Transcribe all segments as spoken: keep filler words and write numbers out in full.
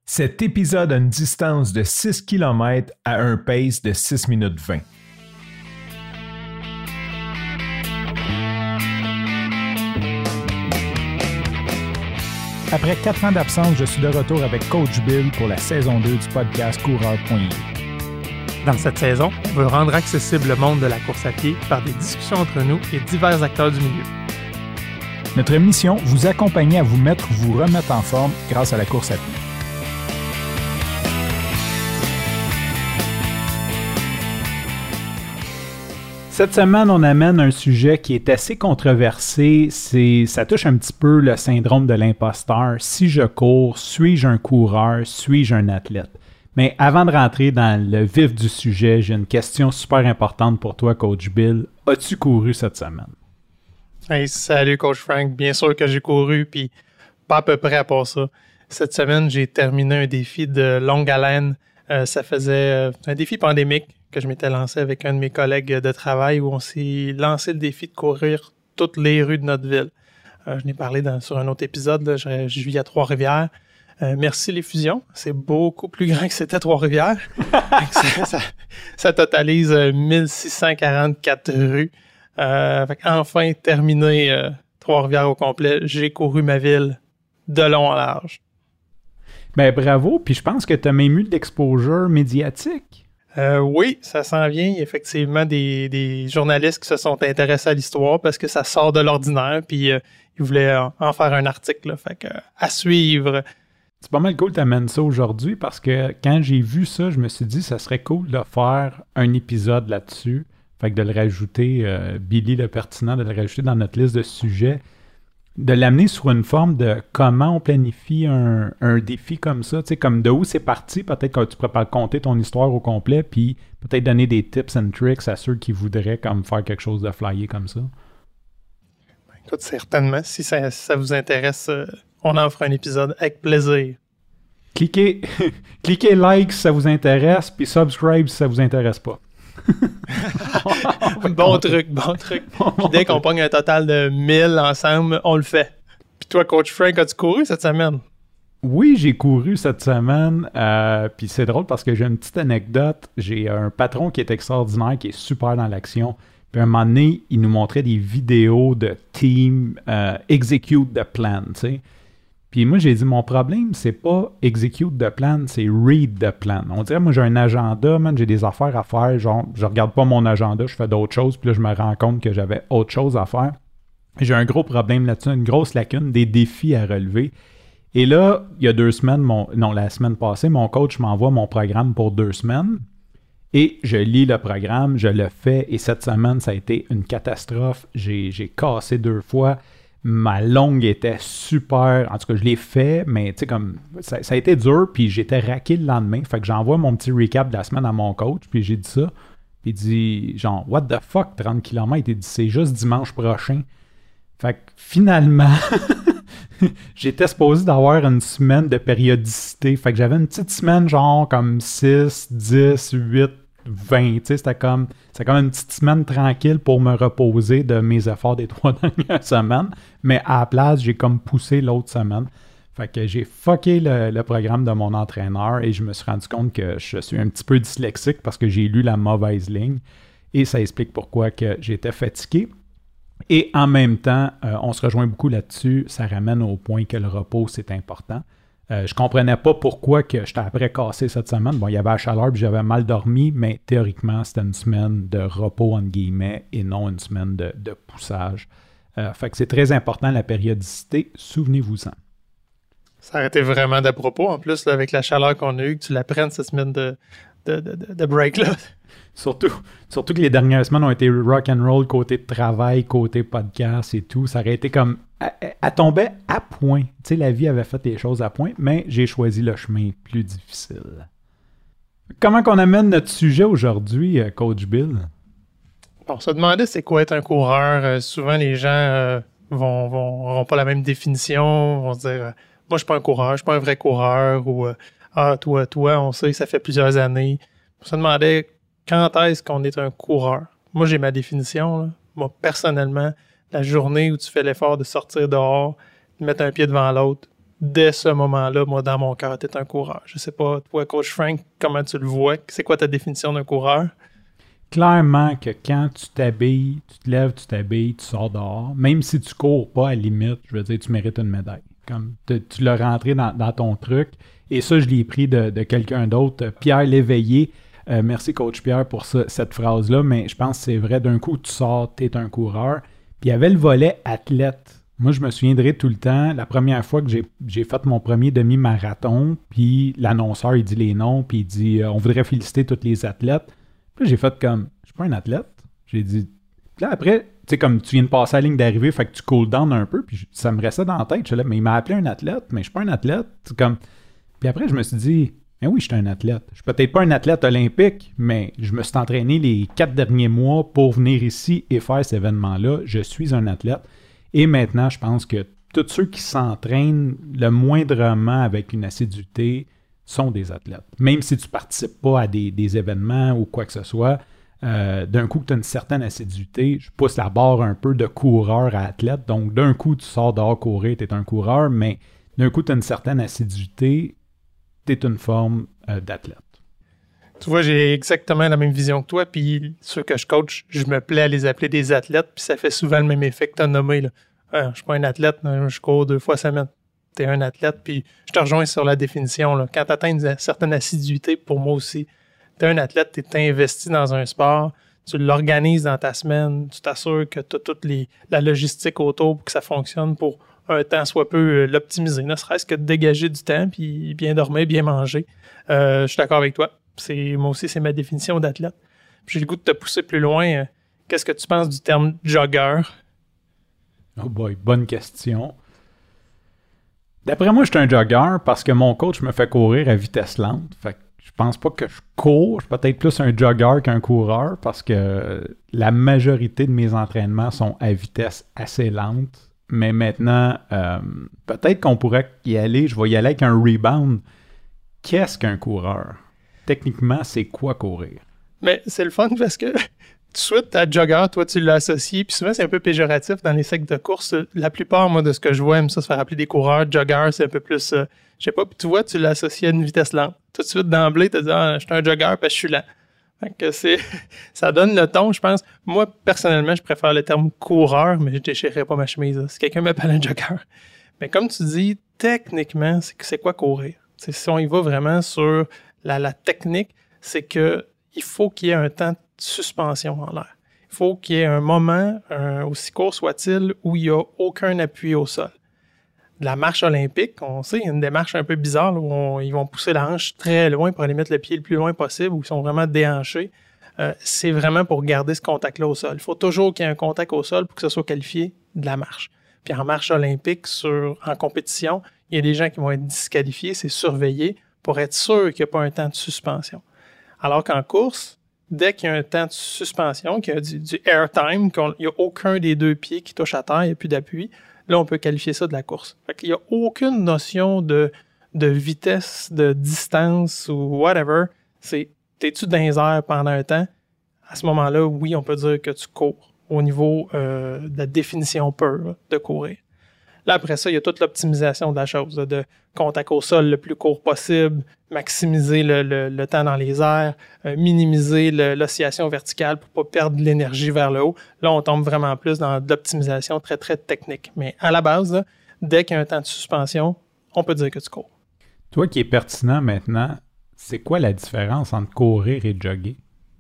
Cet épisode a une distance de six kilomètres à un pace de six minutes vingt. Après quatre ans d'absence, je suis de retour avec Coach Bill pour la saison deux du podcast Coureur point I A. Dans cette saison, on veut rendre accessible le monde de la course à pied par des discussions entre nous et divers acteurs du milieu. Notre mission, vous accompagner à vous mettre ou vous remettre en forme grâce à la course à pied. Cette semaine, on amène un sujet qui est assez controversé. C'est, ça touche un petit peu le syndrome de l'imposteur. Si je cours, suis-je un coureur, suis-je un athlète? Mais avant de rentrer dans le vif du sujet, j'ai une question super importante pour toi, Coach Bill. As-tu couru cette semaine? Hey, salut, Coach Frank. Bien sûr que j'ai couru, puis pas à peu près à part ça. Cette semaine, j'ai terminé un défi de longue haleine. Euh, ça faisait euh, un défi pandémique que je m'étais lancé avec un de mes collègues de travail où on s'est lancé le défi de courir toutes les rues de notre ville. Euh, je n'ai parlé dans, sur un autre épisode, là, je, je vis à Trois-Rivières. Euh, merci les fusions, c'est beaucoup plus grand que c'était Trois-Rivières. ça, ça, ça totalise euh, mille six cent quarante-quatre rues. Euh, fait enfin terminé euh, Trois-Rivières au complet, j'ai couru ma ville de long en large. Ben bravo, puis je pense que tu as même eu de l'exposure médiatique. Euh, oui, ça s'en vient. Il y a effectivement des, des journalistes qui se sont intéressés à l'histoire parce que ça sort de l'ordinaire, puis euh, ils voulaient en, en faire un article. Là. Fait que, euh, à suivre. C'est pas mal cool que tu amènes ça aujourd'hui parce que quand j'ai vu ça, je me suis dit que ça serait cool de faire un épisode là-dessus. Fait que de le rajouter, euh, Billy le pertinent, de le rajouter dans notre liste de sujets, de l'amener sur une forme de comment on planifie un, un défi comme ça, tu sais, comme de où c'est parti, peut-être que tu pourrais pas compter ton histoire au complet, puis peut-être donner des tips and tricks à ceux qui voudraient comme faire quelque chose de flyé comme ça. Écoute, certainement, si ça, si ça vous intéresse, euh, on en fera un épisode avec plaisir. Cliquez, cliquez like si ça vous intéresse, puis subscribe si ça vous intéresse pas. bon truc, bon truc. Puis dès qu'on pogne un total de mille ensemble, on le fait. Puis toi, Coach Frank, as-tu couru cette semaine? Oui, j'ai couru cette semaine. Euh, puis c'est drôle parce que j'ai une petite anecdote. J'ai un patron qui est extraordinaire, qui est super dans l'action. Puis à un moment donné, il nous montrait des vidéos de team euh, execute the plan, tu sais. Puis moi, j'ai dit, mon problème, c'est pas execute the plan, c'est read the plan. On dirait, moi, j'ai un agenda, man, j'ai des affaires à faire. Genre, je regarde pas mon agenda, je fais d'autres choses. Puis là, je me rends compte que j'avais autre chose à faire. J'ai un gros problème là-dessus, une grosse lacune, des défis à relever. Et là, il y a deux semaines, mon, non, la semaine passée, mon coach m'envoie mon programme pour deux semaines. Et je lis le programme, je le fais. Et cette semaine, ça a été une catastrophe. J'ai, j'ai cassé deux fois. Ma longue était super. En tout cas, je l'ai fait, mais tu sais, comme ça, ça a été dur, puis j'étais raqué le lendemain. Fait que j'envoie mon petit recap de la semaine à mon coach, puis j'ai dit ça. Puis il dit, genre, what the fuck, trente kilomètres? Il dit, c'est juste dimanche prochain. Fait que finalement, j'étais supposé d'avoir une semaine de périodicité. Fait que j'avais une petite semaine, genre, comme six, dix, huit, vingt, tu sais, c'était comme, c'était comme une petite semaine tranquille pour me reposer de mes efforts des trois dernières semaines, mais à la place, j'ai comme poussé l'autre semaine. Fait que j'ai fucké le, le programme de mon entraîneur et je me suis rendu compte que je suis un petit peu dyslexique parce que j'ai lu la mauvaise ligne et ça explique pourquoi que j'étais fatigué. Et en même temps, euh, on se rejoint beaucoup là-dessus, ça ramène au point que le repos, c'est important. Euh, je comprenais pas pourquoi que j'étais après cassé cette semaine. Bon, il y avait la chaleur puis j'avais mal dormi, mais théoriquement, c'était une semaine de repos, entre guillemets, et non une semaine de, de poussage. Euh, fait que c'est très important, la périodicité. Souvenez-vous-en. Ça aurait été vraiment d'à propos, en plus, là, avec la chaleur qu'on a eue, que tu la prennes cette semaine de, de, de, de break-là. Surtout, surtout que les dernières semaines ont été rock and roll côté de travail, côté podcast et tout. Ça aurait été comme... Elle, elle tombait à point. Tu sais, la vie avait fait les choses à point, mais j'ai choisi le chemin plus difficile. Comment qu'on amène notre sujet aujourd'hui, Coach Bill? On se demandait c'est quoi être un coureur. Euh, souvent, les gens euh, vont, vont, auront pas la même définition. Vont se dire, euh, moi, je suis pas un coureur, je suis pas un vrai coureur. Ou, euh, ah, toi, toi, on sait, ça fait plusieurs années. On se demandait quand est-ce qu'on est un coureur. Moi, j'ai ma définition. Là. Moi, personnellement, la journée où tu fais l'effort de sortir dehors, de mettre un pied devant l'autre, dès ce moment-là, moi, dans mon cœur, tu es un coureur. Je sais pas, toi, Coach Frank, comment tu le vois? C'est quoi ta définition d'un coureur? Clairement que quand tu t'habilles, tu te lèves, tu t'habilles, tu sors dehors, même si tu cours pas à la limite, je veux dire, tu mérites une médaille. Comme te, tu l'as rentré dans, dans ton truc. Et ça, je l'ai pris de, de quelqu'un d'autre, Pierre Léveillé. Euh, merci, Coach Pierre, pour ça, cette phrase-là, mais je pense que c'est vrai. D'un coup, tu sors, tu es un coureur. Puis il y avait le volet athlète. Moi, je me souviendrai tout le temps, la première fois que j'ai, j'ai fait mon premier demi-marathon, puis l'annonceur, il dit les noms, puis il dit euh, on voudrait féliciter tous les athlètes. Puis j'ai fait comme, je suis pas un athlète. J'ai dit, puis là après, tu sais, comme tu viens de passer la ligne d'arrivée, fait que tu cool down un peu, puis ça me restait dans la tête. Je suis là, mais il m'a appelé un athlète, mais je suis pas un athlète. C'est comme... Puis après, je me suis dit, mais oui, je suis un athlète. Je suis peut-être pas un athlète olympique, mais je me suis entraîné les quatre derniers mois pour venir ici et faire cet événement-là. Je suis un athlète. Et maintenant, je pense que tous ceux qui s'entraînent le moindrement avec une assiduité sont des athlètes. Même si tu ne participes pas à des, des événements ou quoi que ce soit, euh, d'un coup que tu as une certaine assiduité, je pousse la barre un peu de coureur à athlète. Donc, d'un coup, tu sors dehors courir, tu es un coureur, mais d'un coup, tu as une certaine assiduité, tu es une forme euh, d'athlète. Tu vois, j'ai exactement la même vision que toi, puis ceux que je coach, je me plais à les appeler des athlètes, puis ça fait souvent le même effet que tu as nommé. Là. Ah, je ne suis pas un athlète, je cours deux fois semaine. Tu es un athlète, puis je te rejoins sur la définition. Là. Quand tu atteins une certaine assiduité, pour moi aussi, tu es un athlète, tu es investi dans un sport, tu l'organises dans ta semaine, tu t'assures que tu as toute les, la logistique autour pour que ça fonctionne pour un temps soit peu l'optimiser, ne serait-ce que de dégager du temps, puis bien dormir, bien manger. Euh, je suis d'accord avec toi. C'est, moi aussi, c'est ma définition d'athlète. Puis j'ai le goût de te pousser plus loin. Qu'est-ce que tu penses du terme jogger? Oh boy, bonne question. D'après moi, je suis un jogger parce que mon coach me fait courir à vitesse lente. Fait que je pense pas que je cours. Je suis peut-être plus un jogger qu'un coureur parce que la majorité de mes entraînements sont à vitesse assez lente. Mais maintenant, euh, peut-être qu'on pourrait y aller. Je vais y aller avec un rebound. Qu'est-ce qu'un coureur? Techniquement, c'est quoi courir? Mais c'est le fun parce que tout de suite, ta jogger, toi, tu l'as associé. Puis souvent, c'est un peu péjoratif dans les cycles de course. La plupart, moi, de ce que je vois, aiment ça se faire appeler des coureurs. Jogger, c'est un peu plus, euh, je sais pas. Puis tu vois, tu l'as associé à une vitesse lente. Tout de suite, d'emblée, tu te dis, ah, je suis un jogger parce que je suis lent. Fait que c'est, ça donne le ton, je pense. Moi, personnellement, je préfère le terme coureur, mais je déchirerais pas ma chemise. Là, si quelqu'un m'appelle un jogger. Mais comme tu dis, techniquement, c'est, c'est quoi courir? C'est, si on y va vraiment sur la, la technique, c'est que il faut qu'il y ait un temps de suspension en l'air. Il faut qu'il y ait un moment, un, aussi court soit-il, où il n'y a aucun appui au sol. La marche olympique, on sait, il y a une démarche un peu bizarre là, où on, ils vont pousser la hanche très loin pour aller mettre le pied le plus loin possible, où ils sont vraiment déhanchés. Euh, c'est vraiment pour garder ce contact-là au sol. Il faut toujours qu'il y ait un contact au sol pour que ce soit qualifié de la marche. Puis en marche olympique, sur, en compétition, il y a des gens qui vont être disqualifiés, c'est surveillé pour être sûr qu'il n'y a pas un temps de suspension. Alors qu'en course, dès qu'il y a un temps de suspension, qu'il y a du, du air time, qu'il n'y a aucun des deux pieds qui touche à terre, il n'y a plus d'appui, là, on peut qualifier ça de la course. Fait qu'il n'y a aucune notion de, de vitesse, de distance ou whatever. C'est, t'es-tu dans les airs pendant un temps? À ce moment-là, oui, on peut dire que tu cours au niveau euh, de la définition pure de courir. Là, après ça, il y a toute l'optimisation de la chose, là, de contact au sol le plus court possible, maximiser le, le, le temps dans les airs, euh, minimiser le, l'oscillation verticale pour ne pas perdre de l'énergie vers le haut. Là, on tombe vraiment plus dans de l'optimisation très, très technique. Mais à la base, là, dès qu'il y a un temps de suspension, on peut dire que tu cours. Toi qui es pertinent maintenant, c'est quoi la différence entre courir et jogger?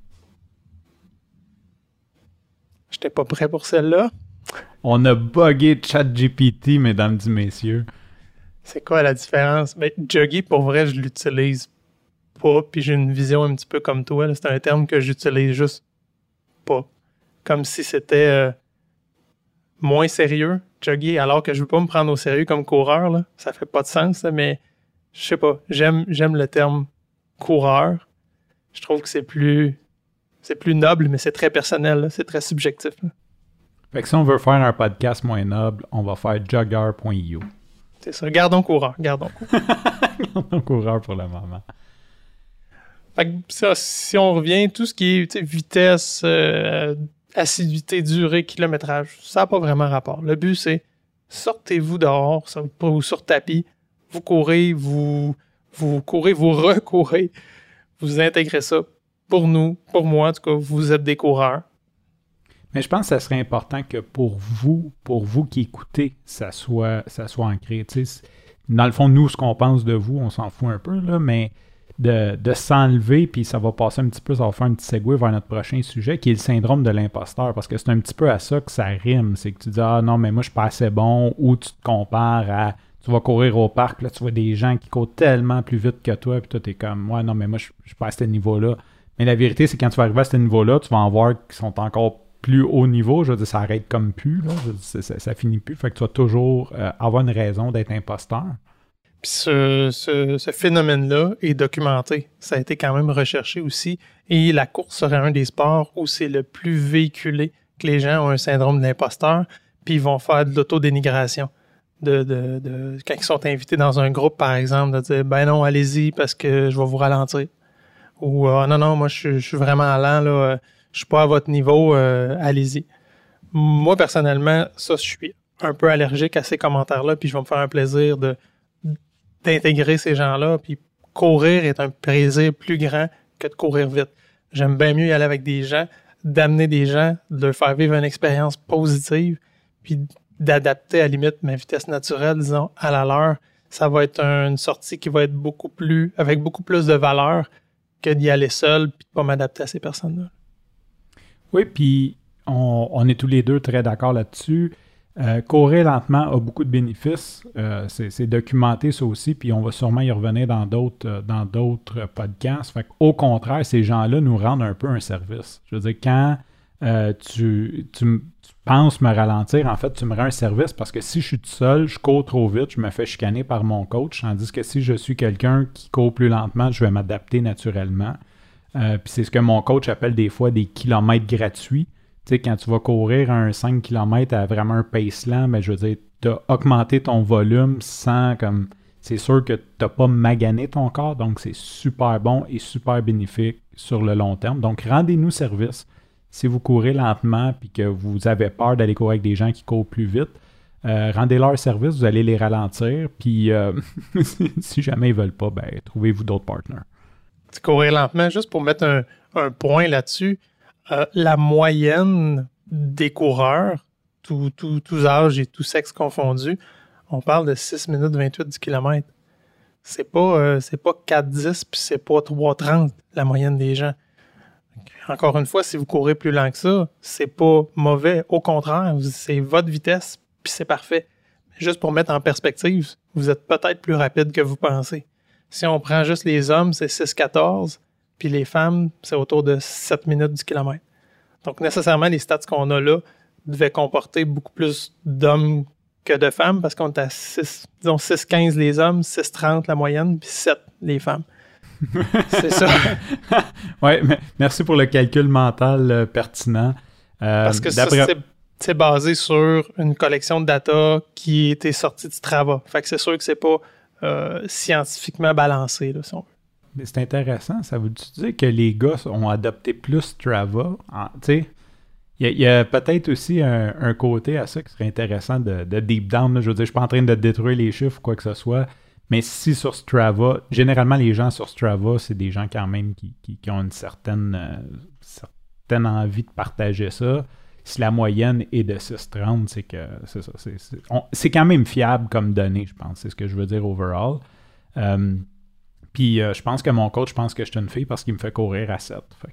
J'étais pas prêt pour celle-là. On a buggé ChatGPT, mesdames et messieurs. C'est quoi la différence? Ben, jogger, pour vrai, je l'utilise pas, puis j'ai une vision un petit peu comme toi. Là. C'est un terme que j'utilise juste pas. Comme si c'était euh, moins sérieux, jogger, alors que je veux pas me prendre au sérieux comme coureur. Là. Ça fait pas de sens, là, mais je sais pas. J'aime, j'aime le terme coureur. Je trouve que c'est plus, c'est plus noble, mais c'est très personnel. Là. C'est très subjectif. Là. Fait que si on veut faire un podcast moins noble, on va faire jogger point i o. C'est ça. Gardons coureur. Gardons coureur. Gardons coureur pour le moment. Fait que ça, si on revient, tout ce qui est vitesse, euh, assiduité, durée, kilométrage, ça n'a pas vraiment rapport. Le but, c'est sortez-vous dehors ou sur tapis, vous courez, vous, vous courez, vous recourez, vous intégrez ça. Pour nous, pour moi, en tout cas, vous êtes des coureurs. Mais je pense que ça serait important que pour vous, pour vous qui écoutez, ça soit, ça soit ancré. Tu sais, dans le fond, nous, ce qu'on pense de vous, on s'en fout un peu, là, mais de, de s'enlever, puis ça va passer un petit peu, ça va faire un petit segue vers notre prochain sujet, qui est le syndrome de l'imposteur, parce que c'est un petit peu à ça que ça rime. C'est que tu dis « Ah non, mais moi, je suis pas assez bon », ou tu te compares à... Tu vas courir au parc, là, tu vois des gens qui courent tellement plus vite que toi, puis toi, t'es comme « Ouais, non, mais moi, je, je suis pas à ce niveau-là ». Mais la vérité, c'est que quand tu vas arriver à ce niveau-là, tu vas en voir qui sont encore plus haut niveau. Je veux dire, ça arrête comme plus. Là. Je veux dire, ça, ça, ça finit plus. Fait que tu vas toujours euh, avoir une raison d'être imposteur. Puis ce, ce, ce phénomène-là est documenté. Ça a été quand même recherché aussi. Et la course serait un des sports où c'est le plus véhiculé que les gens ont un syndrome de l'imposteur, puis ils vont faire de l'autodénigration. De, de, de, quand ils sont invités dans un groupe, par exemple, de dire « Ben non, allez-y parce que je vais vous ralentir. » Ou euh, « Non, non, moi, je, je suis vraiment lent, là, euh, je suis pas à votre niveau, euh, allez-y. » Moi, personnellement, ça, je suis un peu allergique à ces commentaires-là, puis je vais me faire un plaisir de d'intégrer ces gens-là, puis courir est un plaisir plus grand que de courir vite. J'aime bien mieux y aller avec des gens, d'amener des gens, de leur faire vivre une expérience positive, puis d'adapter à la limite ma vitesse naturelle, disons, à la leur. Ça va être une sortie qui va être beaucoup plus, avec beaucoup plus de valeur que d'y aller seul puis de pas m'adapter à ces personnes-là. Oui, puis on, on est tous les deux très d'accord là-dessus. Euh, courir lentement a beaucoup de bénéfices. Euh, c'est, c'est documenté ça aussi, puis on va sûrement y revenir dans d'autres, euh, dans d'autres podcasts. Fait qu'au contraire, ces gens-là nous rendent un peu un service. Je veux dire, quand euh, tu, tu, tu penses me ralentir, en fait, tu me rends un service parce que si je suis tout seul, je cours trop vite, je me fais chicaner par mon coach, tandis que si je suis quelqu'un qui court plus lentement, je vais m'adapter naturellement. Euh, puis c'est ce que mon coach appelle des fois des kilomètres gratuits. Tu sais, quand tu vas courir un cinq kilomètres à vraiment un pace lent, mais je veux dire, tu as augmenté ton volume sans comme. C'est sûr que tu n'as pas magané ton corps, donc c'est super bon et super bénéfique sur le long terme. Donc, rendez-nous service. Si vous courez lentement et que vous avez peur d'aller courir avec des gens qui courent plus vite, euh, rendez-leur service, vous allez les ralentir. Puis, euh, si jamais ils ne veulent pas, ben, trouvez-vous d'autres partenaires. Courir lentement, juste pour mettre un, un point là-dessus, euh, la moyenne des coureurs, tous tout, tout âges et tous sexes confondus, on parle de six minutes vingt-huit du kilomètre. C'est pas, euh, c'est pas quatre dix puis c'est pas trois trente la moyenne des gens. Encore une fois, si vous courez plus lent que ça, c'est pas mauvais. Au contraire, c'est votre vitesse puis c'est parfait. Juste pour mettre en perspective, vous êtes peut-être plus rapide que vous pensez. Si on prend juste les hommes, c'est six quatorze, puis les femmes, c'est autour de sept minutes du kilomètre. Donc, nécessairement, les stats qu'on a là devaient comporter beaucoup plus d'hommes que de femmes, parce qu'on est à six, disons six quinze les hommes, six trente la moyenne, puis sept les femmes. C'est ça. Oui, merci pour le calcul mental euh, pertinent. Euh, parce que d'après... ça, c'est, c'est basé sur une collection de data qui était sortie de Strava. Fait que c'est sûr que c'est pas Euh, scientifiquement balancé, là, si on veut. Mais c'est intéressant. Ça veut dire que les gars ont adopté plus Strava? Tu sais, il y, y a peut-être aussi un, un côté à ça qui serait intéressant de, de deep down. Là. Je veux dire, je suis pas en train de détruire les chiffres ou quoi que ce soit, mais si sur Strava, généralement, les gens sur Strava, c'est des gens quand même qui, qui, qui ont une certaine, euh, certaine envie de partager ça. Si la moyenne est de six trente, c'est que c'est ça. C'est, c'est, on, c'est quand même fiable comme donnée, je pense. C'est ce que je veux dire overall. Euh, Puis euh, je pense que mon coach pense que je suis une fille parce qu'il me fait courir à sept. Fait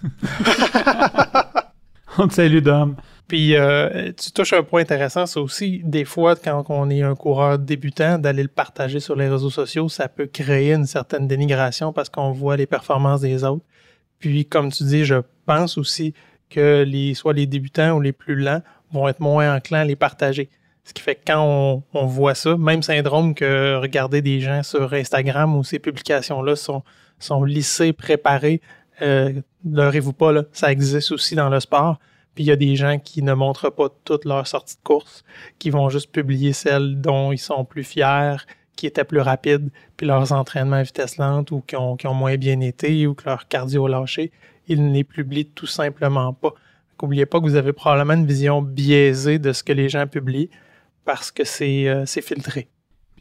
que... On te salue, Dom. Puis euh, tu touches un point intéressant, ça aussi. Des fois, quand on est un coureur débutant, d'aller le partager sur les réseaux sociaux, ça peut créer une certaine dénigration parce qu'on voit les performances des autres. Puis, comme tu dis, je pense aussi que les, soit les débutants ou les plus lents vont être moins enclins à les partager. Ce qui fait que quand on, on voit ça, même syndrome que regarder des gens sur Instagram où ces publications-là sont, sont lissées, préparées, euh, leurrez-vous pas, là, ça existe aussi dans le sport. Puis il y a des gens qui ne montrent pas toutes leurs sorties de course, qui vont juste publier celles dont ils sont plus fiers, qui étaient plus rapides, puis leurs entraînements à vitesse lente ou qui ont, qui ont moins bien été ou que leur cardio a lâché. Ils ne les publient tout simplement pas. N'oubliez pas que vous avez probablement une vision biaisée de ce que les gens publient parce que c'est, euh, c'est filtré.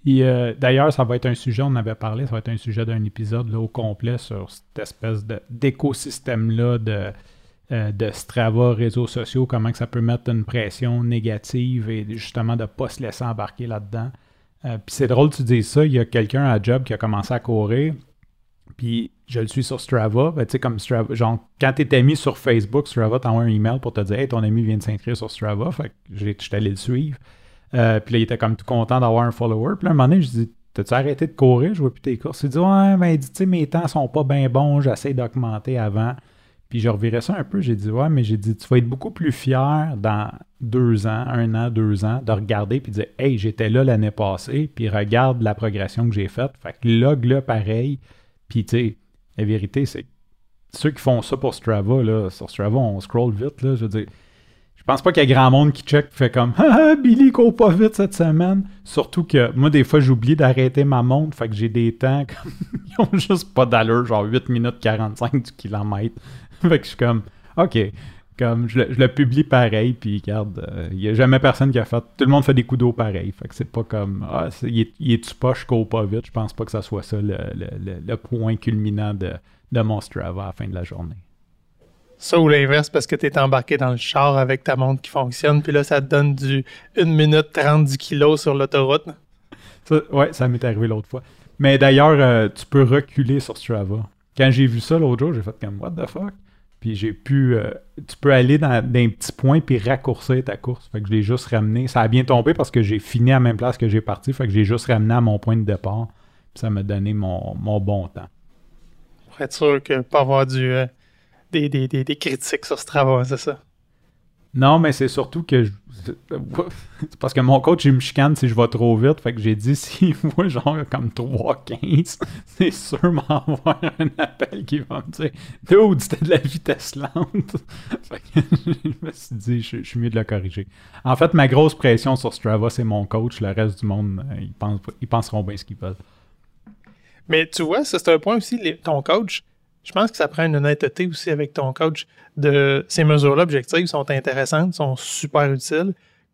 Puis, euh, d'ailleurs, ça va être un sujet, on en avait parlé, ça va être un sujet d'un épisode là, au complet sur cette espèce de, d'écosystème-là de, euh, de Strava, réseaux sociaux, comment que ça peut mettre une pression négative et justement de ne pas se laisser embarquer là-dedans. Euh, puis c'est drôle que tu dises ça, il y a quelqu'un à job qui a commencé à courir, puis je le suis sur Strava, ben, tu sais, comme Strava, genre, quand tu es ami sur Facebook, Strava t'envoie un email pour te dire « Hey, ton ami vient de s'inscrire sur Strava », fait que je suis allé le suivre. Euh, puis là, il était comme tout content d'avoir un follower. Puis là, un moment donné, je dis « T'as-tu arrêté de courir? Je vois plus tes courses. » Il dit « Ouais, mais tu sais, mes temps sont pas bien bons, j'essaie d'augmenter avant. » Puis je revirais ça un peu, j'ai dit « Ouais, mais j'ai dit, tu vas être beaucoup plus fier dans deux ans, un an, deux ans, de regarder puis de dire « Hey, j'étais là l'année passée, puis regarde la progression que j'ai faite. » Fait que log-le pareil. Puis tu sais, la vérité, c'est que ceux qui font ça pour Strava, là, sur Strava, on scroll vite, là, je veux dire, je pense pas qu'il y a grand monde qui check et fait comme « Ah, Billy court pas vite cette semaine. » Surtout que moi, des fois, j'oublie d'arrêter ma montre, fait que j'ai des temps comme ils ont juste pas d'allure, genre huit minutes quarante-cinq du kilomètre. Fait que je suis comme « OK. » Comme je le, je le publie pareil, puis regarde, il euh, n'y a jamais personne qui a fait. Tout le monde fait des coups d'eau pareil. Fait que c'est pas comme Ah, c'est, il, est, il est-tu pas, je cours pas vite. Je pense pas que ça soit ça le, le, le, le point culminant de, de mon Strava à la fin de la journée. Ça ou l'inverse, parce que tu es embarqué dans le char avec ta montre qui fonctionne, puis là, ça te donne du une minute trente du kilo sur l'autoroute. Ça, ouais, ça m'est arrivé l'autre fois. Mais d'ailleurs, euh, tu peux reculer sur Strava. Quand j'ai vu ça l'autre jour, j'ai fait comme « What the fuck? » Puis j'ai pu... Euh, tu peux aller dans, dans un petit point puis raccourcir ta course. Fait que je l'ai juste ramené. Ça a bien tombé parce que j'ai fini à la même place que j'ai parti. Fait que j'ai juste ramené à mon point de départ. Puis ça m'a donné mon, mon bon temps. Pour être sûr que pas avoir du, euh, des, des, des, des critiques sur Strava, c'est ça? Non, mais c'est surtout que... Je, c'est parce que mon coach, il me chicane si je vais trop vite. Fait que j'ai dit, s'il voit genre comme trois quinze, c'est sûr m'envoie un appel qui va me dire « Dude, c'était de la vitesse lente. » Fait que je me suis dit, je, je suis mieux de le corriger. En fait, ma grosse pression sur Strava, c'est mon coach. Le reste du monde, ils, pensent, ils penseront bien ce qu'ils veulent. Mais tu vois, ça, c'est un point aussi, les, ton coach... Je pense que ça prend une honnêteté aussi avec ton coach. De ces mesures-là objectives sont intéressantes, sont super utiles.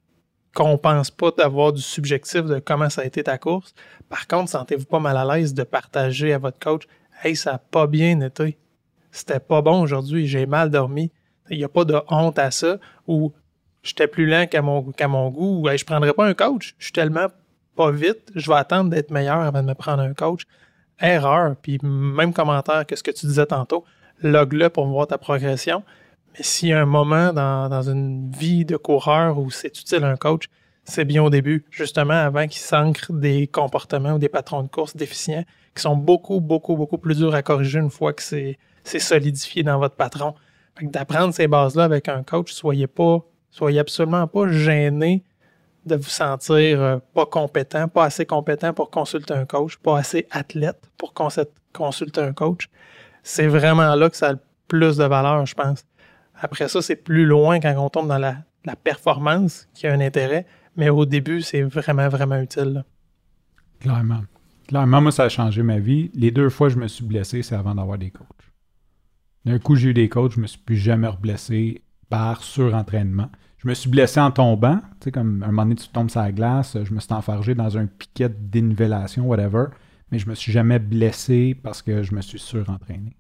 Qu'on pense pas d'avoir du subjectif de comment ça a été ta course. Par contre, sentez-vous pas mal à l'aise de partager à votre coach « Hey, ça n'a pas bien été. C'était pas bon aujourd'hui, j'ai mal dormi. » Il n'y a pas de honte à ça. Ou « J'étais plus lent qu'à mon, qu'à mon goût. » Ou hey, « Je prendrais pas un coach. Je suis tellement pas vite. Je vais attendre d'être meilleur avant de me prendre un coach. » Erreur, puis même commentaire que ce que tu disais tantôt, log-le pour voir ta progression. Mais s'il y a un moment dans, dans une vie de coureur où c'est utile un coach, c'est bien au début, justement avant qu'il s'ancre des comportements ou des patrons de course déficients qui sont beaucoup, beaucoup, beaucoup plus durs à corriger une fois que c'est, c'est solidifié dans votre patron. Fait que d'apprendre ces bases-là avec un coach, soyez pas, soyez absolument pas gêné de vous sentir euh, pas compétent, pas assez compétent pour consulter un coach, pas assez athlète pour cons- consulter un coach. C'est vraiment là que ça a le plus de valeur, je pense. Après ça, c'est plus loin quand on tombe dans la, la performance qui a un intérêt, mais au début, c'est vraiment, vraiment utile. Là. Clairement. Clairement, moi, ça a changé ma vie. Les deux fois que je me suis blessé, c'est avant d'avoir des coachs. D'un coup, j'ai eu des coachs, je me suis plus jamais reblessé par surentraînement. Je me suis blessé en tombant, tu sais, comme un moment donné, tu tombes sur la glace, je me suis enfargé dans un piquet de dénivellation, whatever, mais je me suis jamais blessé parce que je me suis surentraîné.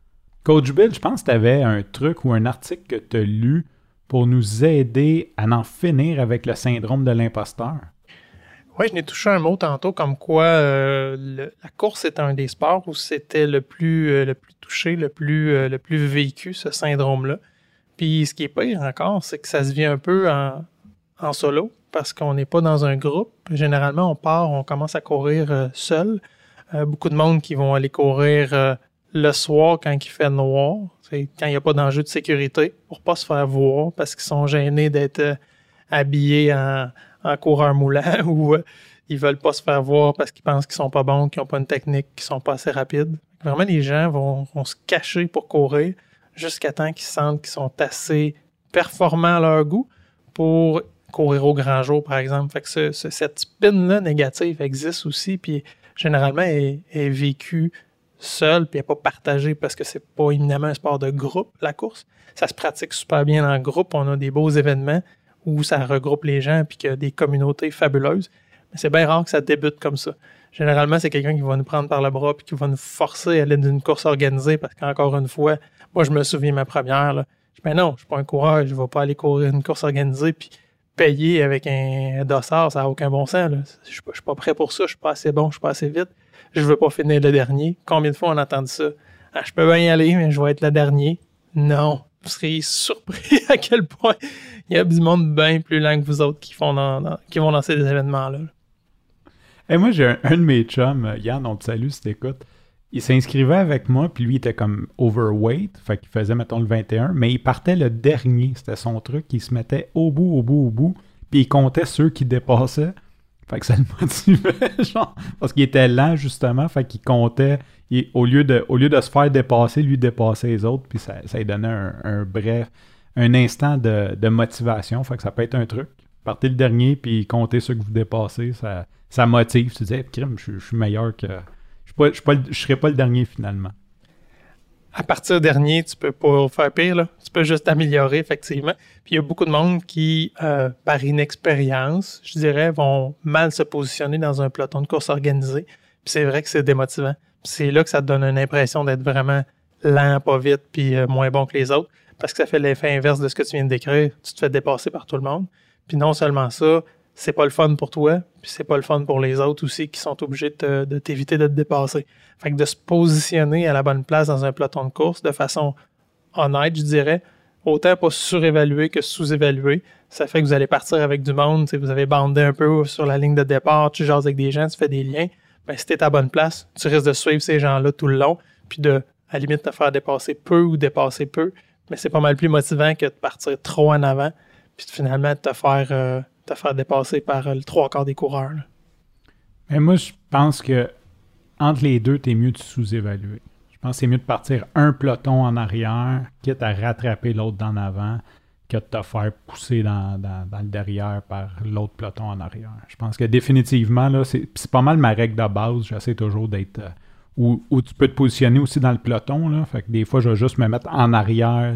Coach Bill, je pense que tu avais un truc ou un article que tu as lu pour nous aider à en finir avec le syndrome de l'imposteur. Oui, je n'ai touché un mot tantôt comme quoi euh, le, la course est un des sports où c'était le plus, euh, le plus touché, le plus, euh, le plus vécu, ce syndrome-là. Puis ce qui est pire encore, c'est que ça se vit un peu en, en solo parce qu'on n'est pas dans un groupe. Généralement, on part, on commence à courir euh, seul. Euh, beaucoup de monde qui vont aller courir euh, le soir quand il fait noir, c'est quand il n'y a pas d'enjeu de sécurité pour pas se faire voir parce qu'ils sont gênés d'être euh, habillés en, en coureur moulant ou euh, ils veulent pas se faire voir parce qu'ils pensent qu'ils sont pas bons, qu'ils n'ont pas une technique, qu'ils sont pas assez rapides. Vraiment, les gens vont, vont se cacher pour courir jusqu'à temps qu'ils sentent qu'ils sont assez performants à leur goût pour courir au grand jour, par exemple. Fait que ce, ce, cette spin-là négative existe aussi, puis généralement est, est vécue seule, puis elle n'est pas partagée parce que c'est pas éminemment un sport de groupe, la course. Ça se pratique super bien en groupe. On a des beaux événements où ça regroupe les gens, puis qu'il y a des communautés fabuleuses. Mais c'est bien rare que ça débute comme ça. Généralement, c'est quelqu'un qui va nous prendre par le bras et qui va nous forcer à aller d'une course organisée parce qu'encore une fois, moi, je me souviens ma première, là, je dis, ben non, je suis pas un coureur, je vais pas aller courir une course organisée puis payer avec un dossard, ça n'a aucun bon sens. Là. Je suis pas, je suis pas prêt pour ça, je suis pas assez bon, je suis pas assez vite, je veux pas finir le dernier. Combien de fois on a entendu ça? Ah, je peux bien y aller, mais je vais être le dernier. Non, vous seriez surpris à quel point il y a du monde bien plus lent que vous autres qui, font dans, dans, qui vont lancer des événements-là. Et moi, j'ai un, un de mes chums, Yann, on te salue si t'écoutes, il s'inscrivait avec moi, puis lui, il était comme overweight, fait qu'il faisait, mettons, le vingt et un, mais il partait le dernier, c'était son truc, il se mettait au bout, au bout, au bout, puis il comptait ceux qui dépassaient, fait que ça le motivait, genre, parce qu'il était lent, justement, fait qu'il comptait, il, au, lieu de, au lieu de se faire dépasser, lui dépassait les autres, puis ça, ça lui donnait un, un bref, un instant de, de motivation, fait que ça peut être un truc. Partez le dernier, puis comptez ceux que vous dépassez, ça, ça motive, tu disais, crime, je, je suis meilleur que... Je ne serai pas le dernier, finalement. À partir dernier, tu peux pas faire pire. Là. Tu peux juste t'améliorer, effectivement. Puis il y a beaucoup de monde qui, euh, par inexpérience, je dirais, vont mal se positionner dans un peloton de course organisée. Puis c'est vrai que c'est démotivant. Puis c'est là que ça te donne une impression d'être vraiment lent, pas vite, puis euh, moins bon que les autres. Parce que ça fait l'effet inverse de ce que tu viens de décrire. Tu te fais dépasser par tout le monde. Puis non seulement ça, c'est pas le fun pour toi, puis c'est pas le fun pour les autres aussi qui sont obligés de, te, de t'éviter de te dépasser. Fait que de se positionner à la bonne place dans un peloton de course de façon honnête, je dirais, autant pas surévaluer que sous-évaluer, ça fait que vous allez partir avec du monde, vous avez bandé un peu sur la ligne de départ, tu jases avec des gens, tu fais des liens, ben si t'es à la bonne place, tu risques de suivre ces gens-là tout le long, puis de, à la limite, te faire dépasser peu ou dépasser peu, mais c'est pas mal plus motivant que de partir trop en avant, puis finalement de te faire... Euh, te faire dépasser par euh, le trois quarts des coureurs. Là. Mais moi, je pense que entre les deux, t'es mieux de sous-évaluer. Je pense que c'est mieux de partir un peloton en arrière, quitte à rattraper l'autre d'en avant, que de te faire pousser dans, dans, dans le derrière par l'autre peloton en arrière. Je pense que définitivement, là, c'est, c'est pas mal ma règle de base. J'essaie toujours d'être... Euh, où, où tu peux te positionner aussi dans le peloton. Là, fait que des fois, je vais juste me mettre en arrière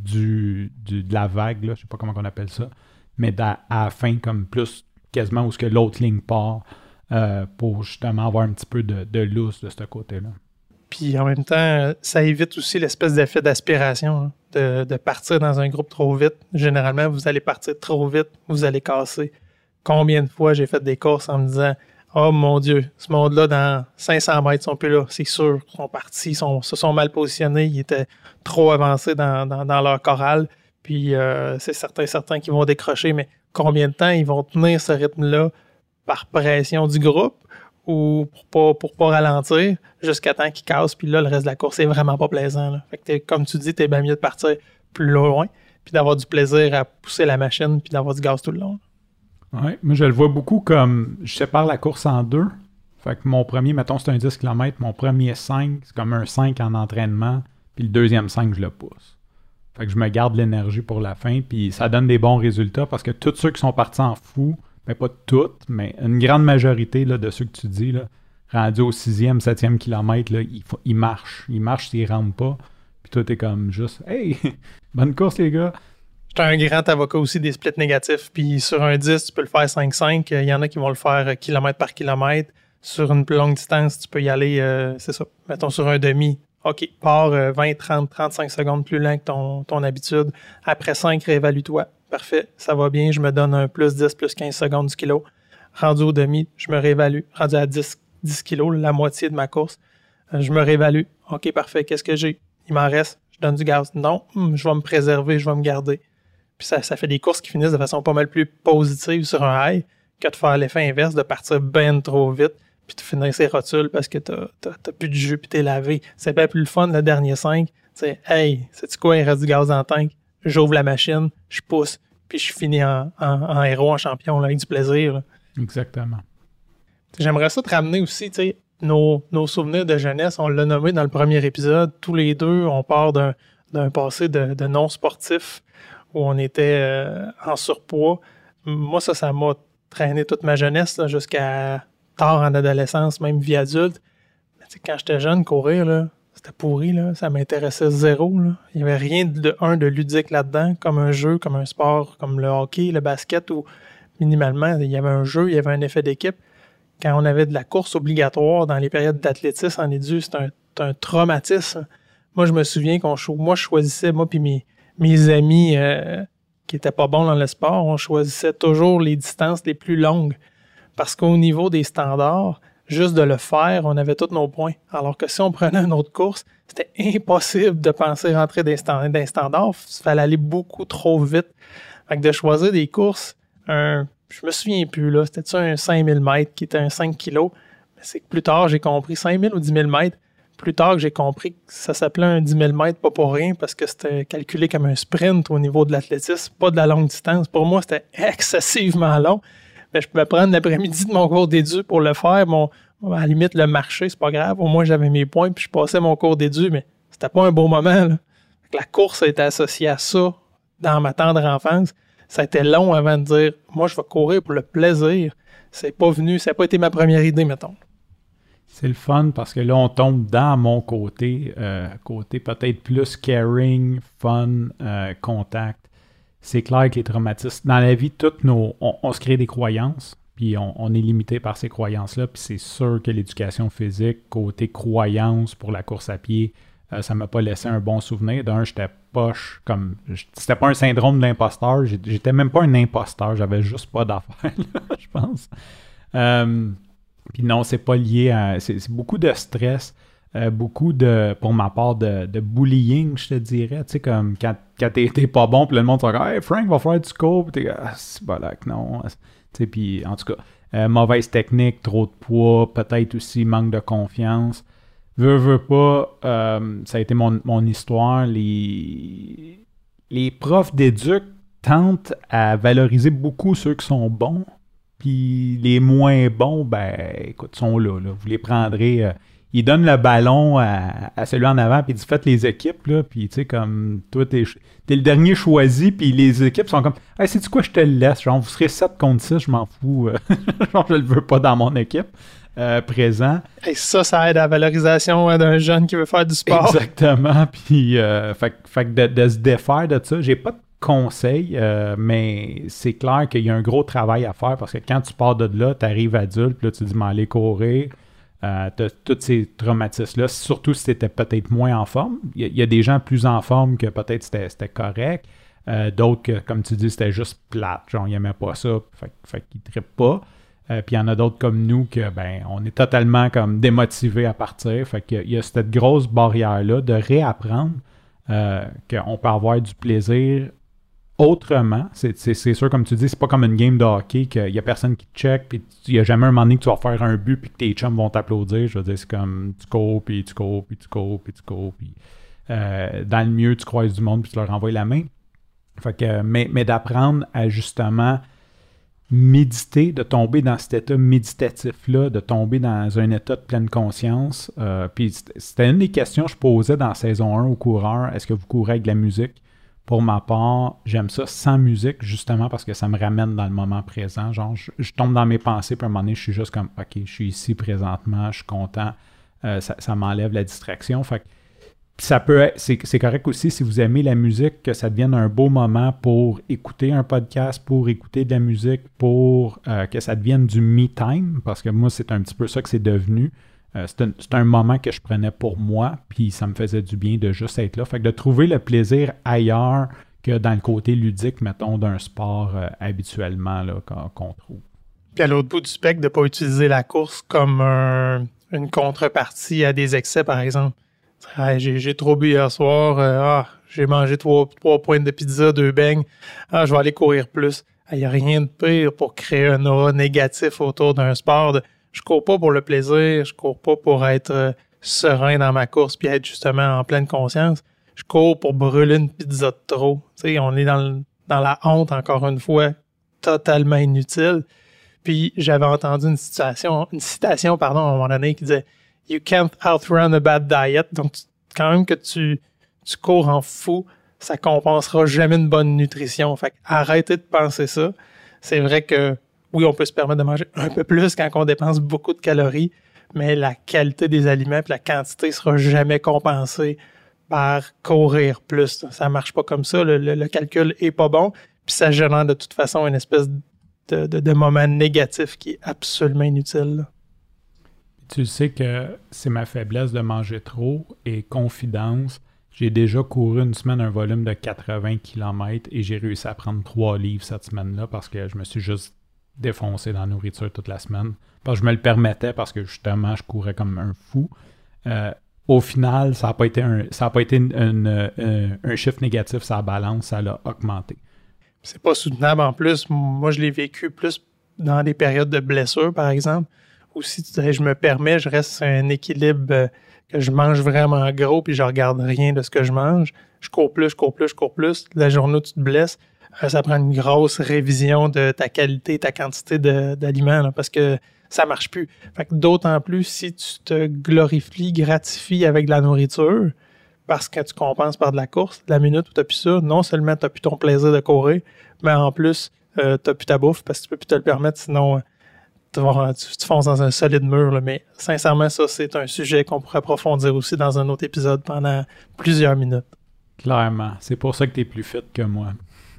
du, du, de la vague. Là, je sais pas comment on appelle ça. Mais à, à la fin, comme plus quasiment où ce que l'autre ligne part, euh, pour justement avoir un petit peu de, de lousse de ce côté-là. Puis en même temps, ça évite aussi l'espèce d'effet d'aspiration, hein, de, de partir dans un groupe trop vite. Généralement, vous allez partir trop vite, vous allez casser. Combien de fois j'ai fait des courses en me disant « Oh mon Dieu, ce monde-là, dans cinq cents mètres, ils sont plus là, c'est sûr, ils sont partis, ils sont, se sont mal positionnés, ils étaient trop avancés dans, dans, dans leur chorale. » Puis euh, c'est certain, certains qui vont décrocher, mais combien de temps ils vont tenir ce rythme-là par pression du groupe ou pour pas, pour pas ralentir jusqu'à temps qu'ils cassent, puis là, le reste de la course, c'est vraiment pas plaisant. Là. Fait que comme tu dis, t'es bien mieux de partir plus loin, puis d'avoir du plaisir à pousser la machine, puis d'avoir du gaz tout le long. Oui, moi je le vois beaucoup comme, je sépare la course en deux. Fait que mon premier, mettons, c'est un dix kilomètres, mon premier cinq, c'est comme un cinq en entraînement, puis le deuxième cinq, je le pousse. Fait que je me garde l'énergie pour la fin, puis ça donne des bons résultats parce que tous ceux qui sont partis en fou, ben pas toutes, mais une grande majorité là, de ceux que tu dis, là, rendus au sixième, septième kilomètre, là, ils, ils marchent. Ils marchent s'ils ne rentrent pas. Puis toi, t'es comme juste, hey, bonne course, les gars. J'étais un grand avocat aussi des splits négatifs. Puis sur un dix, tu peux le faire cinq cinq. Il y en a qui vont le faire kilomètre par kilomètre. Sur une plus longue distance, tu peux y aller, euh, c'est ça, mettons sur un demi. OK, pars vingt, trente, trente-cinq secondes plus lent que ton, ton habitude. Après cinq, réévalue-toi. Parfait, ça va bien. Je me donne un plus dix, plus quinze secondes du kilo. Rendu au demi, je me réévalue. Rendu à dix, dix kilos, la moitié de ma course. Euh, je me réévalue. OK, parfait. Qu'est-ce que j'ai? Il m'en reste. Je donne du gaz. Non, hum, je vais me préserver, je vais me garder. Puis ça, ça fait des courses qui finissent de façon pas mal plus positive sur un high que de faire l'effet inverse, de partir ben trop vite puis de finir ses rotules parce que t'as, t'as, t'as plus de jus puis t'es lavé. C'est bien plus le fun, le dernier cinq. Tu sais, hey, sais-tu quoi, il reste du gaz dans le tank. J'ouvre la machine, je pousse, puis je finis en, en, en héros, en champion, là, avec du plaisir. Là. Exactement. J'aimerais ça te ramener aussi, tu sais, nos, nos souvenirs de jeunesse. On l'a nommé dans le premier épisode. Tous les deux, on part d'un, d'un passé de, de non-sportif où on était euh, en surpoids. Moi, ça, ça m'a traîné toute ma jeunesse là, jusqu'à tard en adolescence, même vie adulte. Mais quand j'étais jeune, courir, là, c'était pourri, là. Ça m'intéressait zéro. Là. Il n'y avait rien de un de ludique là-dedans, comme un jeu, comme un sport, comme le hockey, le basket. Ou... minimalement. Il y avait un jeu, il y avait un effet d'équipe. Quand on avait de la course obligatoire dans les périodes d'athlétisme en édu, c'était un, c'était un traumatisme. Moi, je me souviens qu'on moi, je choisissais, moi puis mes, mes amis euh, qui étaient pas bons dans le sport, on choisissait toujours les distances les plus longues. Parce qu'au niveau des standards, juste de le faire, on avait tous nos points. Alors que si on prenait une autre course, c'était impossible de penser rentrer des standards. Des standards, il fallait aller beaucoup trop vite. Fait que de choisir des courses, un, je me souviens plus, là, c'était-tu un cinq mille mètres qui était un cinq kilos? Mais c'est que plus tard, j'ai compris, cinq mille ou dix mille mètres, plus tard que j'ai compris que ça s'appelait un dix mille mètres, pas pour rien, parce que c'était calculé comme un sprint au niveau de l'athlétisme, pas de la longue distance. Pour moi, c'était excessivement long. Mais je pouvais prendre l'après-midi de mon cours d'édu pour le faire. Mon, à la limite, le marcher, c'est pas grave. Au moins, j'avais mes points, puis je passais mon cours d'édu, mais c'était pas un beau moment, là. La course a été associée à ça dans ma tendre enfance. Ça a été long avant de dire, moi, je vais courir pour le plaisir. C'est pas venu, ça n'a pas été ma première idée, mettons. C'est le fun parce que là, on tombe dans mon côté, euh, côté peut-être plus caring, fun, euh, contact. C'est clair que les traumatismes, dans la vie, toutes nos, on, on se crée des croyances, puis on, on est limité par ces croyances-là, puis c'est sûr que l'éducation physique, côté croyance pour la course à pied, euh, ça m'a pas laissé un bon souvenir. D'un, j'étais poche, comme, c'était pas un syndrome de l'imposteur, j'étais même pas un imposteur, j'avais juste pas d'affaires, je pense. Euh, puis non, c'est pas lié à, c'est, c'est beaucoup de stress. Euh, beaucoup de, pour ma part, de, de bullying, je te dirais. Tu sais, comme quand, quand t'es, t'es pas bon, puis le monde te dit « Hey, Frank, va faire du scope. » Puis t'es « Ah, c'est pas là que non. » Tu sais, puis en tout cas, euh, mauvaise technique, trop de poids, peut-être aussi manque de confiance. Veux, veux pas, euh, ça a été mon, mon histoire. Les, les profs d'éduc tentent à valoriser beaucoup ceux qui sont bons, puis les moins bons, ben, écoute, sont là. là. Vous les prendrez... Euh, il donne le ballon à, à celui en avant, puis il dit « Faites les équipes, là. » Puis, tu sais, comme, toi, t'es, t'es le dernier choisi, puis les équipes sont comme « Hey, sais-tu quoi, je te le laisse. Genre, vous serez sept contre six, je m'en fous. Genre, je le veux pas dans mon équipe euh, présent. » Et ça, ça aide à la valorisation hein, d'un jeune qui veut faire du sport. Exactement. Puis, euh, fait, fait que de, de se défaire de ça, j'ai pas de conseils, euh, mais c'est clair qu'il y a un gros travail à faire, parce que quand tu pars de là, tu arrives adulte, puis là, tu dis « M'en aller courir. » Euh, tu as tous ces traumatismes-là, surtout si tu étais peut-être moins en forme. Il y, y a des gens plus en forme que peut-être c'était, c'était correct. Euh, d'autres, que, comme tu dis, c'était juste plate. Genre, ils n'aimaient pas ça, fait, fait qu'ils ne trippent pas. Euh, puis il y en a d'autres comme nous que, ben, on est totalement comme démotivés à partir. Fait qu'il y a cette grosse barrière-là de réapprendre euh, qu'on peut avoir du plaisir autrement. C'est, c'est, c'est sûr, comme tu dis, c'est pas comme une game de hockey qu'il y a personne qui te check, puis il y a jamais un moment donné que tu vas faire un but puis que tes chums vont t'applaudir. Je veux dire, c'est comme tu cours, puis tu cours, puis tu cours, puis tu cours, puis euh, dans le mieux, tu croises du monde puis tu leur envoies la main. Fait que, mais, mais d'apprendre à justement méditer, de tomber dans cet état méditatif-là, de tomber dans un état de pleine conscience. Euh, puis c'était une des questions que je posais dans saison un aux coureurs. Est-ce que vous courez avec de la musique? Pour ma part, j'aime ça sans musique, justement parce que ça me ramène dans le moment présent. Genre, je, je tombe dans mes pensées, puis à un moment donné, je suis juste comme, OK, je suis ici présentement, je suis content, euh, ça, ça m'enlève la distraction. Fait que ça peut être, c'est, c'est correct aussi si vous aimez la musique, que ça devienne un beau moment pour écouter un podcast, pour écouter de la musique, pour euh, que ça devienne du me time, parce que moi, c'est un petit peu ça que c'est devenu. Euh, c'est, un, c'est un moment que je prenais pour moi, puis ça me faisait du bien de juste être là. Fait que de trouver le plaisir ailleurs que dans le côté ludique, mettons, d'un sport euh, habituellement là, qu'on, qu'on trouve. Puis à l'autre bout du spectre, de ne pas utiliser la course comme un, une contrepartie à des excès, par exemple. Ah, j'ai, j'ai trop bu hier soir, euh, ah, j'ai mangé trois, trois pointes de pizza, deux beignes, ah, je vais aller courir plus. Il n'y a rien de pire pour créer un aura négatif autour d'un sport. De, je cours pas pour le plaisir, je cours pas pour être euh, serein dans ma course puis être justement en pleine conscience. Je cours pour brûler une pizza de trop. Tu sais, on est dans, le, dans la honte, encore une fois, totalement inutile. Puis j'avais entendu une citation, une citation pardon, à un moment donné qui disait « You can't outrun a bad diet ». Donc, tu, quand même que tu, tu cours en fou, ça compensera jamais une bonne nutrition. Fait arrêtez de penser ça. C'est vrai que oui, on peut se permettre de manger un peu plus quand on dépense beaucoup de calories, mais la qualité des aliments et la quantité sera jamais compensée par courir plus. Ça marche pas comme ça. Le, le, le calcul est pas bon, puis ça génère de toute façon une espèce de, de, de moments négatifs qui est absolument inutile. Là. Tu sais que c'est ma faiblesse de manger trop et confidence. J'ai déjà couru une semaine un volume de quatre-vingts kilomètres et j'ai réussi à prendre trois livres cette semaine-là parce que je me suis juste défoncé dans la nourriture toute la semaine. Parce que je me le permettais parce que justement, je courais comme un fou. Euh, au final, ça n'a pas été, un, ça a pas été une, une, une, un chiffre négatif, ça balance, ça l'a augmenté. C'est pas soutenable en plus. Moi, je l'ai vécu plus dans des périodes de blessure, par exemple. Ou si tu dirais, je me permets, je reste sur un équilibre euh, que je mange vraiment gros puis je regarde rien de ce que je mange. Je cours plus, je cours plus, je cours plus. La journée où tu te blesses, euh, ça prend une grosse révision de ta qualité, ta quantité de, d'aliments là, parce que ça marche plus. Fait que d'autant plus si tu te glorifies, gratifies avec de la nourriture parce que tu compenses par de la course, la minute où tu n'as plus ça, non seulement tu n'as plus ton plaisir de courir, mais en plus, euh, tu n'as plus ta bouffe parce que tu peux plus te le permettre, sinon... Euh, Tu, vas, tu, tu fonces dans un solide mur, là, mais sincèrement, ça, c'est un sujet qu'on pourrait approfondir aussi dans un autre épisode pendant plusieurs minutes. Clairement. C'est pour ça que tu es plus fit que moi.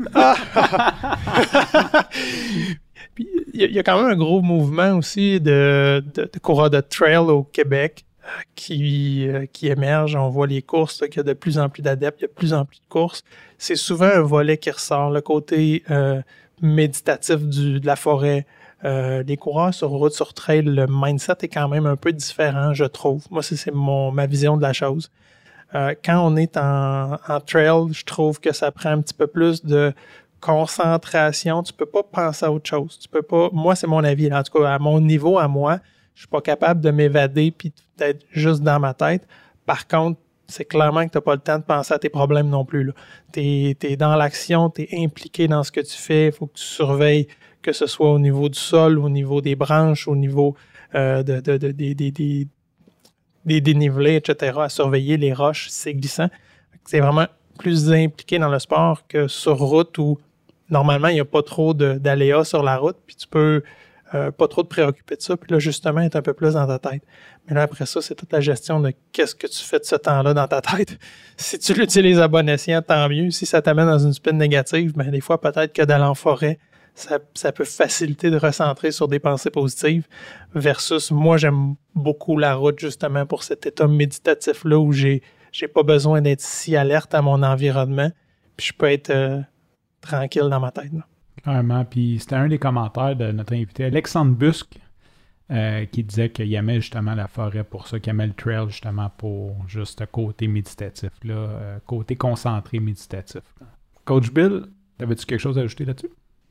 Puis, il y, y a quand même un gros mouvement aussi de, de, de coureurs de trail au Québec euh, qui, euh, qui émerge. On voit les courses, là, qu'il y a de plus en plus d'adeptes, il y a de plus en plus de courses. C'est souvent un volet qui ressort, le côté euh, méditatif du, de la forêt. Euh, les coureurs sur route, sur trail, le mindset est quand même un peu différent, je trouve. Moi, c'est, c'est mon, ma vision de la chose. Euh, quand on est en, en trail, je trouve que ça prend un petit peu plus de concentration. Tu peux pas penser à autre chose. Tu peux pas. Moi, c'est mon avis. Là. En tout cas, à mon niveau, à moi, je suis pas capable de m'évader puis d'être juste dans ma tête. Par contre, c'est clairement que tu n'as pas le temps de penser à tes problèmes non plus. Tu es dans l'action, tu es impliqué dans ce que tu fais. Il faut que tu surveilles que ce soit au niveau du sol, au niveau des branches, au niveau euh, de, de, de, de, de, de, des dénivelés, et cetera, à surveiller les roches, c'est glissant. C'est vraiment plus impliqué dans le sport que sur route où normalement, il n'y a pas trop de, d'aléas sur la route, puis tu peux euh, pas trop te préoccuper de ça, puis là, justement, être un peu plus dans ta tête. Mais là, après ça, c'est toute la gestion de qu'est-ce que tu fais de ce temps-là dans ta tête. Si tu l'utilises à bon escient, tant mieux. Si ça t'amène dans une spin négative, bien, des fois, peut-être que d'aller en forêt, Ça, ça peut faciliter de recentrer sur des pensées positives versus moi, j'aime beaucoup la route justement pour cet état méditatif-là où j'ai, j'ai pas besoin d'être si alerte à mon environnement puis je peux être euh, tranquille dans ma tête. Là. Clairement. Puis c'était un des commentaires de notre invité Alexandre Busque euh, qui disait qu'il aimait justement la forêt pour ça, qu'il aimait le trail justement pour juste le côté méditatif, là, euh, côté concentré méditatif. Coach Bill, avais-tu quelque chose à ajouter là-dessus?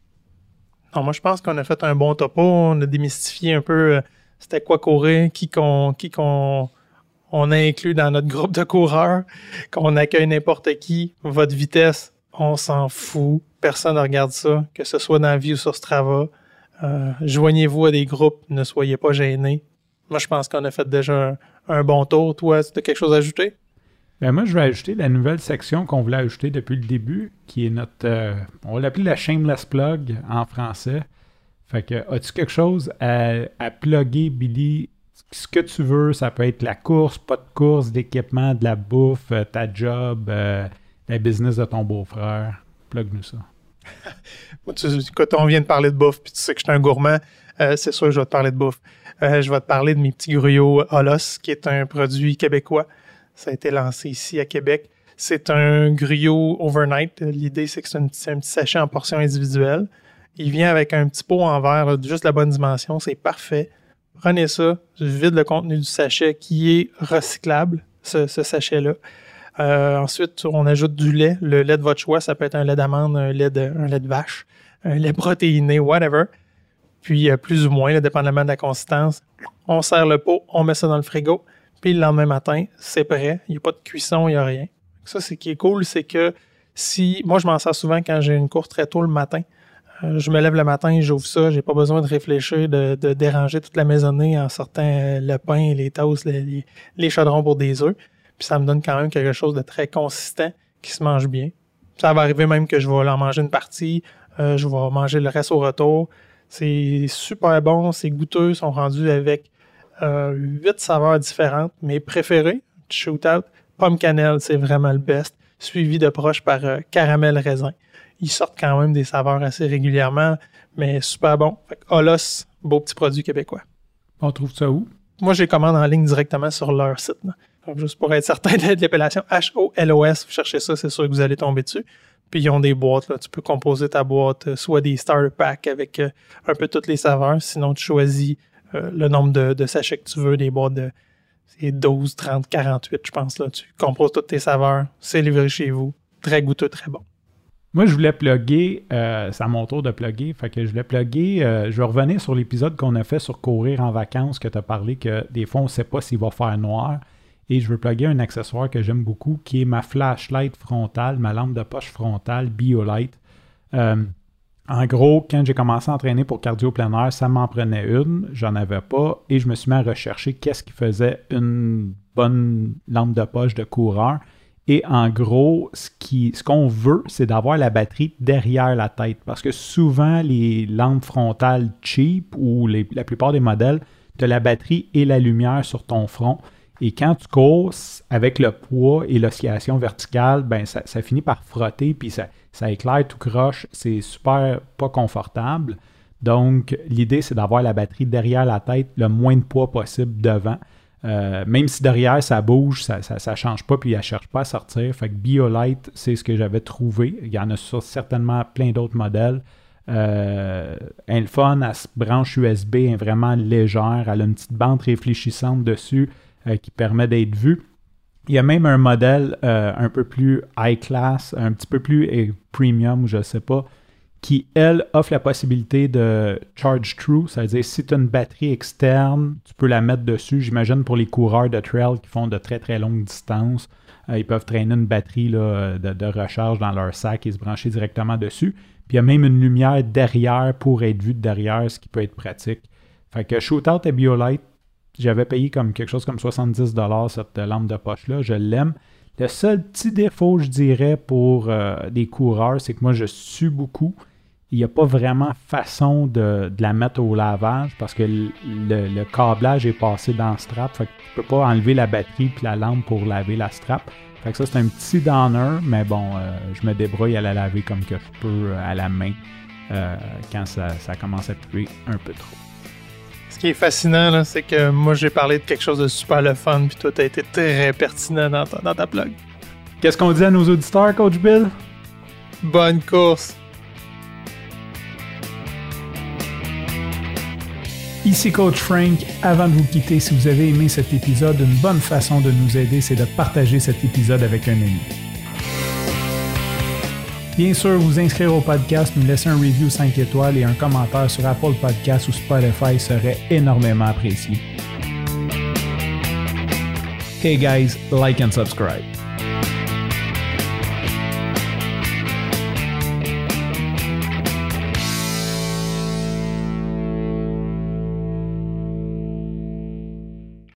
Non, moi, je pense qu'on a fait un bon topo. On a démystifié un peu euh, c'était quoi courir, qui qu'on qui qu'on on a inclus dans notre groupe de coureurs, qu'on accueille n'importe qui. Votre vitesse, on s'en fout. Personne ne regarde ça, que ce soit dans la vie ou sur Strava. Euh, joignez-vous à des groupes, ne soyez pas gênés. Moi, je pense qu'on a fait déjà un, un bon tour. Toi, tu as quelque chose à ajouter? Ben moi, je vais ajouter la nouvelle section qu'on voulait ajouter depuis le début, qui est notre... Euh, on va l'appeler la shameless plug en français. Fait que, as-tu quelque chose à, à plugger, Billy? Ce que tu veux, ça peut être la course, pas de course, d'équipement, de la bouffe, euh, ta job, euh, la business de ton beau-frère. Plug-nous ça. tu, écoute, on vient de parler de bouffe, puis tu sais que je suis un gourmand. Euh, c'est sûr que je vais te parler de bouffe. Euh, je vais te parler de mes petits gruyos Holos, qui est un produit québécois. Ça a été lancé ici à Québec. C'est un gruyot overnight. L'idée, c'est que c'est un petit, un petit sachet en portions individuelles. Il vient avec un petit pot en verre, là, juste la bonne dimension. C'est parfait. Prenez ça. Je vide le contenu du sachet qui est recyclable, ce, ce sachet-là. Euh, ensuite, on ajoute du lait. Le lait de votre choix, ça peut être un lait d'amande, un lait de, un lait de vache, un lait protéiné, whatever. Puis, euh, plus ou moins, là, dépendamment de la consistance. On serre le pot, on met ça dans le frigo. Puis le lendemain matin, c'est prêt. Il n'y a pas de cuisson, il n'y a rien. Ça, ce qui est cool, c'est que si... Moi, je m'en sers souvent quand j'ai une course très tôt le matin. Euh, je me lève le matin, j'ouvre ça. J'ai pas besoin de réfléchir, de, de déranger toute la maisonnée en sortant euh, le pain, les toasts, les, les, les chaudrons pour des œufs. Puis ça me donne quand même quelque chose de très consistant qui se mange bien. Ça va arriver même que je vais en manger une partie. Euh, je vais manger le reste au retour. C'est super bon. C'est goûteux. Ils sont rendus avec... Euh, huit saveurs différentes. Mes préférées, shootout, pomme cannelle, c'est vraiment le best. suivi de proche par euh, caramel raisin. Ils sortent quand même des saveurs assez régulièrement, mais super bon. Fait que Holos, beau petit produit québécois. On trouve ça où? Moi, j'ai commande en ligne directement sur leur site. Là. Donc, juste pour être certain de l'appellation H O L O S, vous cherchez ça, c'est sûr que vous allez tomber dessus. Puis ils ont des boîtes, là. Tu peux composer ta boîte, euh, soit des starter packs avec euh, un peu toutes les saveurs. Sinon, tu choisis euh, le nombre de, de sachets que tu veux, des boîtes de c'est douze, trente, quarante-huit, je pense. Là. Tu composes toutes tes saveurs, c'est livré chez vous. Très goûteux, très bon. Moi, je voulais plugger, euh, c'est à mon tour de plugger, fait que je voulais plugger, euh, je vais revenir sur l'épisode qu'on a fait sur courir en vacances, que tu as parlé que des fois, on ne sait pas s'il va faire noir. Et je veux plugger un accessoire que j'aime beaucoup, qui est ma flashlight frontale, ma lampe de poche frontale BioLite. Euh, en gros, quand j'ai commencé à entraîner pour cardio plein air, ça m'en prenait une, j'en avais pas, et je me suis mis à rechercher qu'est-ce qui faisait une bonne lampe de poche de coureur. Et en gros, ce, qui, ce qu'on veut, c'est d'avoir la batterie derrière la tête. Parce que souvent, les lampes frontales cheap ou les, la plupart des modèles, tu as la batterie et la lumière sur ton front. Et quand tu cours, avec le poids et l'oscillation verticale, ben ça, ça finit par frotter, puis ça, ça éclaire tout croche. C'est super pas confortable. Donc, l'idée, c'est d'avoir la batterie derrière la tête, le moins de poids possible devant. Euh, même si derrière, ça bouge, ça ne change pas, puis elle ne cherche pas à sortir. Fait que BioLite, c'est ce que j'avais trouvé. Il y en a sur certainement plein d'autres modèles. Euh, elle est le fun, elle se branche U S B, elle est vraiment légère. Elle a une petite bande réfléchissante dessus euh, qui permet d'être vue. Il y a même un modèle euh, un peu plus high class, un petit peu plus eh, premium, je ne sais pas, qui, elle, offre la possibilité de charge through, c'est-à-dire si tu as une batterie externe, tu peux la mettre dessus. J'imagine pour les coureurs de trail qui font de très très longues distances, euh, ils peuvent traîner une batterie là, de, de recharge dans leur sac et se brancher directement dessus. Puis il y a même une lumière derrière pour être vue de derrière, ce qui peut être pratique. Fait que Shootout et BioLite, j'avais payé comme quelque chose comme soixante-dix dollars cette lampe de poche-là, je l'aime. Le seul petit défaut, je dirais, pour euh, des coureurs, c'est que moi, je sue beaucoup. Il n'y a pas vraiment façon de, de la mettre au lavage parce que le, le, le câblage est passé dans le strap. Fait que tu ne peux pas enlever la batterie et la lampe pour laver la strap. Fait que ça, c'est un petit downer, mais bon, euh, je me débrouille à la laver comme que je peux à la main euh, quand ça, ça commence à puer un peu trop. Ce qui est fascinant, là, c'est que moi, j'ai parlé de quelque chose de super le fun, puis toi, tu as été très pertinent dans ta, dans ta plug. Qu'est-ce qu'on dit à nos auditeurs, Coach Bill? Bonne course! Ici Coach Frank. Avant de vous quitter, si vous avez aimé cet épisode, une bonne façon de nous aider, c'est de partager cet épisode avec un ami. Bien sûr, vous inscrire au podcast, nous laisser un review cinq étoiles et un commentaire sur Apple Podcasts ou Spotify serait énormément apprécié. Hey guys, like and subscribe.